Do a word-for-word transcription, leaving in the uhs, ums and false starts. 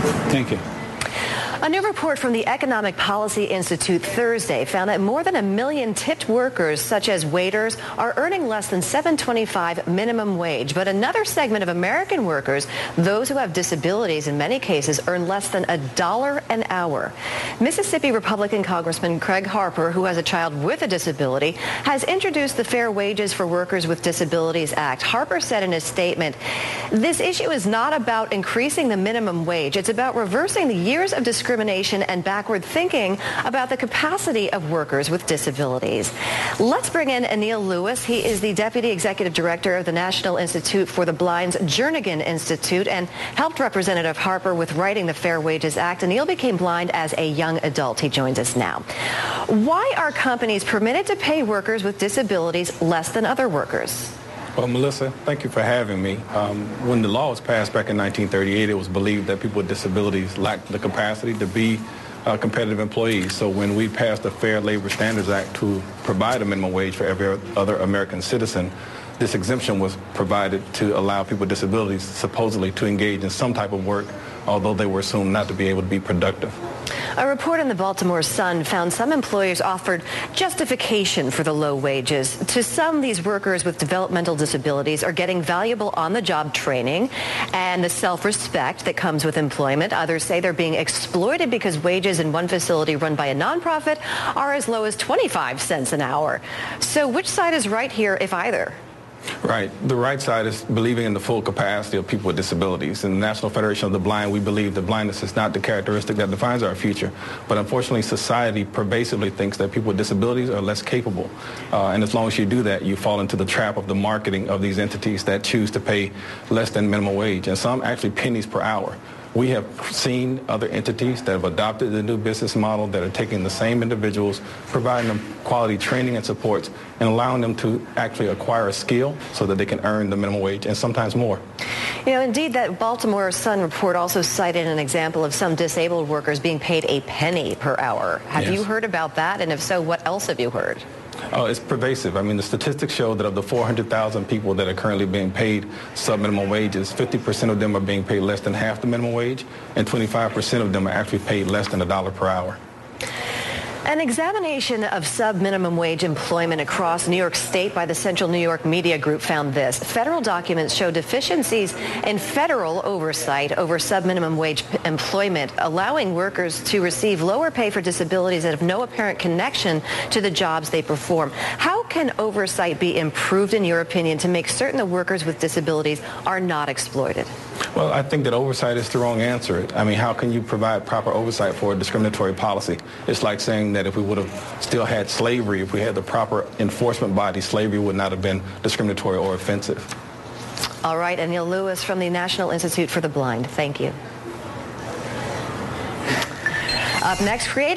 Thank you. A new report from the Economic Policy Institute Thursday found that more than a million tipped workers, such as waiters, are earning less than seven twenty-five minimum wage. But another segment of American workers, those who have disabilities in many cases, earn less than a dollar an hour. Mississippi Republican Congressman Craig Harper, who has a child with a disability, has introduced the Fair Wages for Workers with Disabilities Act. Harper said in his statement, "This issue is not about increasing the minimum wage. It's about reversing the years of discrimination discrimination and backward thinking about the capacity of workers with disabilities." Let's bring in Anil Lewis. He is the Deputy Executive Director of the National Institute for the Blind's Jernigan Institute and helped Representative Harper with writing the Fair Wages Act. Anil became blind as a young adult. He joins us now. Why are companies permitted to pay workers with disabilities less than other workers? Well, Melissa, thank you for having me. Um, when the law was passed back in nineteen thirty-eight, it was believed that people with disabilities lacked the capacity to be uh, competitive employees. So when we passed the Fair Labor Standards Act to provide a minimum wage for every other American citizen, this exemption was provided to allow people with disabilities supposedly to engage in some type of work, although they were assumed not to be able to be productive. A report in the Baltimore Sun found some employers offered justification for the low wages. To some, these workers with developmental disabilities are getting valuable on-the-job training and the self-respect that comes with employment. Others say they're being exploited because wages in one facility run by a nonprofit are as low as twenty-five cents an hour. So which side is right here, if either? Right. The right side is believing in the full capacity of people with disabilities. In the National Federation of the Blind, we believe that blindness is not the characteristic that defines our future. But unfortunately, society pervasively thinks that people with disabilities are less capable. Uh, and as long as you do that, you fall into the trap of the marketing of these entities that choose to pay less than minimum wage, and some actually pennies per hour. We have seen other entities that have adopted the new business model that are taking the same individuals, providing them quality training and supports, and allowing them to actually acquire a skill so that they can earn the minimum wage and sometimes more. You know, indeed, that Baltimore Sun report also cited an example of some disabled workers being paid a penny per hour. Have Yes. you heard about that? And if so, what else have you heard? Oh, it's pervasive. I mean, the statistics show that of the four hundred thousand people that are currently being paid sub-minimum wages, fifty percent of them are being paid less than half the minimum wage, and twenty-five percent of them are actually paid less than a dollar per hour. An examination of sub-minimum wage employment across New York State by the Central New York Media Group found this. Federal documents show deficiencies in federal oversight over sub-minimum wage p- employment, allowing workers to receive lower pay for disabilities that have no apparent connection to the jobs they perform. How can oversight be improved, in your opinion, to make certain that workers with disabilities are not exploited? Well, I think that oversight is the wrong answer. I mean, how can you provide proper oversight for a discriminatory policy? It's like saying that if we would have still had slavery, if we had the proper enforcement body, slavery would not have been discriminatory or offensive. All right, Anil Lewis from the National Institute for the Blind. Thank you. Up next, creative